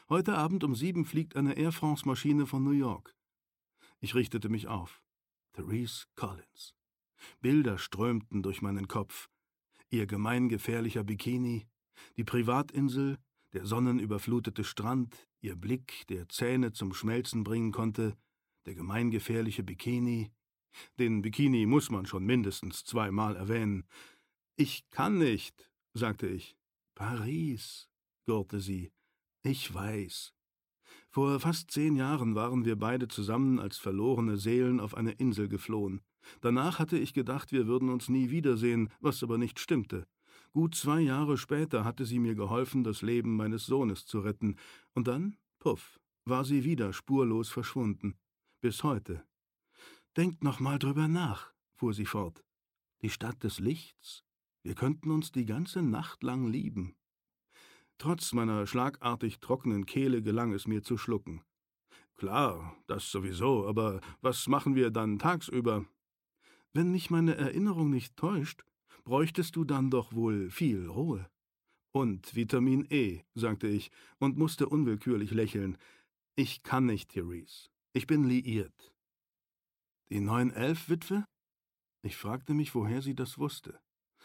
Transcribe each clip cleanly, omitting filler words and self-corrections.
Heute Abend um 7 fliegt eine Air France-Maschine von New York. Ich richtete mich auf. Therese Collins. Bilder strömten durch meinen Kopf. Ihr gemeingefährlicher Bikini, die Privatinsel, der sonnenüberflutete Strand, ihr Blick, der Zähne zum Schmelzen bringen konnte, der gemeingefährliche Bikini. Den Bikini muss man schon mindestens 2-mal erwähnen. »Ich kann nicht«, sagte ich. »Paris«, gurrte sie. »Ich weiß. Vor fast 10 Jahren waren wir beide zusammen als verlorene Seelen auf eine Insel geflohen. Danach hatte ich gedacht, wir würden uns nie wiedersehen, was aber nicht stimmte. Gut 2 Jahre später hatte sie mir geholfen, das Leben meines Sohnes zu retten. Und dann, puff, war sie wieder spurlos verschwunden. Bis heute. »Denkt noch mal drüber nach«, fuhr sie fort. »Die Stadt des Lichts. Wir könnten uns die ganze Nacht lang lieben.« Trotz meiner schlagartig trockenen Kehle gelang es mir zu schlucken. »Klar, das sowieso, aber was machen wir dann tagsüber?« »Wenn mich meine Erinnerung nicht täuscht, bräuchtest du dann doch wohl viel Ruhe.« »Und Vitamin E«, sagte ich und musste unwillkürlich lächeln. »Ich kann nicht, Therese. Ich bin liiert.« »Die 911-Witwe?« Ich fragte mich, woher sie das wusste.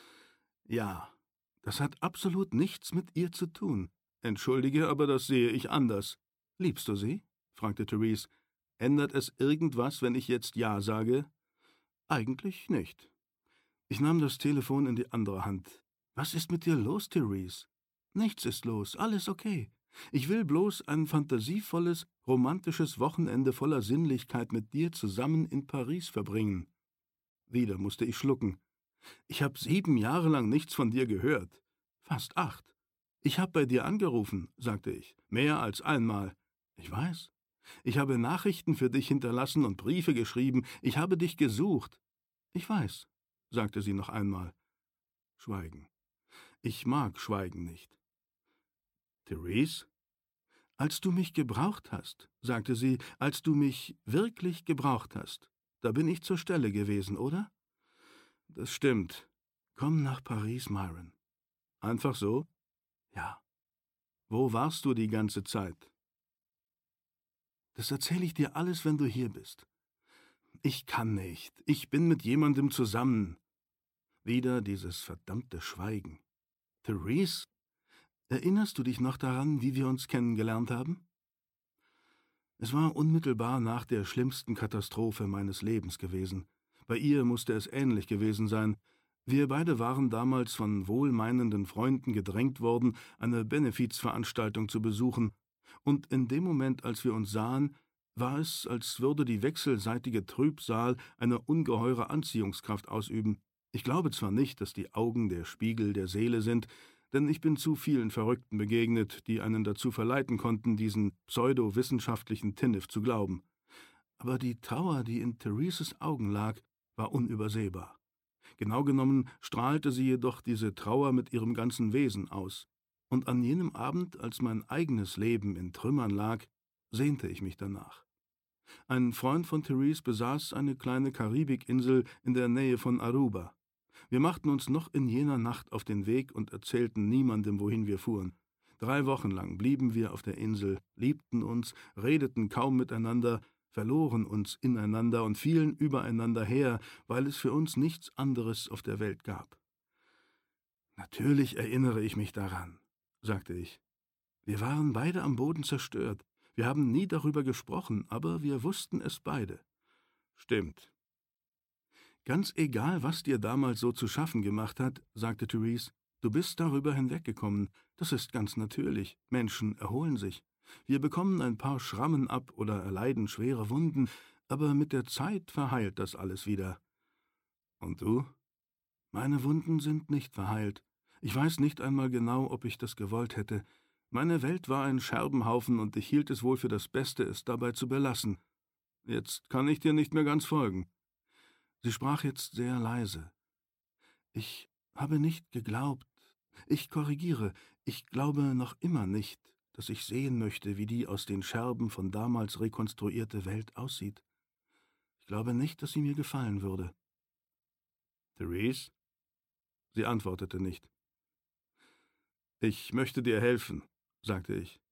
»Ja, das hat absolut nichts mit ihr zu tun. Entschuldige, aber das sehe ich anders.« »Liebst du sie?« fragte Therese. »Ändert es irgendwas, wenn ich jetzt Ja sage?« »Eigentlich nicht.« Ich nahm das Telefon in die andere Hand. »Was ist mit dir los, Therese?« »Nichts ist los, alles okay. Ich will bloß ein fantasievolles, romantisches Wochenende voller Sinnlichkeit mit dir zusammen in Paris verbringen.« Wieder musste ich schlucken. »Ich habe 7 Jahre lang nichts von dir gehört. Fast 8. Ich habe bei dir angerufen«, sagte ich. »Mehr als einmal.« »Ich weiß. Ich habe Nachrichten für dich hinterlassen und Briefe geschrieben. Ich habe dich gesucht.« »Ich weiß«, sagte sie noch einmal. Schweigen. Ich mag Schweigen nicht. »Therese?« »Als du mich gebraucht hast«, sagte sie, »als du mich wirklich gebraucht hast, da bin ich zur Stelle gewesen, oder?« »Das stimmt. Komm nach Paris, Myron.« »Einfach so?« »Ja.« »Wo warst du die ganze Zeit?« »Das erzähle ich dir alles, wenn du hier bist.« »Ich kann nicht. Ich bin mit jemandem zusammen.« Wieder dieses verdammte Schweigen. »Therese, erinnerst du dich noch daran, wie wir uns kennengelernt haben?« Es war unmittelbar nach der schlimmsten Katastrophe meines Lebens gewesen. Bei ihr musste es ähnlich gewesen sein. Wir beide waren damals von wohlmeinenden Freunden gedrängt worden, eine Benefizveranstaltung zu besuchen. Und in dem Moment, als wir uns sahen, war es, als würde die wechselseitige Trübsal eine ungeheure Anziehungskraft ausüben. Ich glaube zwar nicht, dass die Augen der Spiegel der Seele sind, denn ich bin zu vielen Verrückten begegnet, die einen dazu verleiten konnten, diesen pseudo-wissenschaftlichen Tinnef zu glauben. Aber die Trauer, die in Thereses Augen lag, war unübersehbar. Genau genommen strahlte sie jedoch diese Trauer mit ihrem ganzen Wesen aus. Und an jenem Abend, als mein eigenes Leben in Trümmern lag, sehnte ich mich danach. Ein Freund von Therese besaß eine kleine Karibikinsel in der Nähe von Aruba. Wir machten uns noch in jener Nacht auf den Weg und erzählten niemandem, wohin wir fuhren. 3 Wochen lang blieben wir auf der Insel, liebten uns, redeten kaum miteinander, verloren uns ineinander und fielen übereinander her, weil es für uns nichts anderes auf der Welt gab. »Natürlich erinnere ich mich daran«, sagte ich. »Wir waren beide am Boden zerstört. Wir haben nie darüber gesprochen, aber wir wussten es beide.« »Stimmt.« »Ganz egal, was dir damals so zu schaffen gemacht hat«, sagte Therese, »du bist darüber hinweggekommen. Das ist ganz natürlich. Menschen erholen sich. Wir bekommen ein paar Schrammen ab oder erleiden schwere Wunden, aber mit der Zeit verheilt das alles wieder.« »Und du?« »Meine Wunden sind nicht verheilt. Ich weiß nicht einmal genau, ob ich das gewollt hätte. Meine Welt war ein Scherbenhaufen und ich hielt es wohl für das Beste, es dabei zu belassen. Jetzt kann ich dir nicht mehr ganz folgen.« Sie sprach jetzt sehr leise. »Ich habe nicht geglaubt. Ich korrigiere. Ich glaube noch immer nicht, dass ich sehen möchte, wie die aus den Scherben von damals rekonstruierte Welt aussieht. Ich glaube nicht, dass sie mir gefallen würde.« »Therese?« Sie antwortete nicht. »Ich möchte dir helfen«, sagte ich.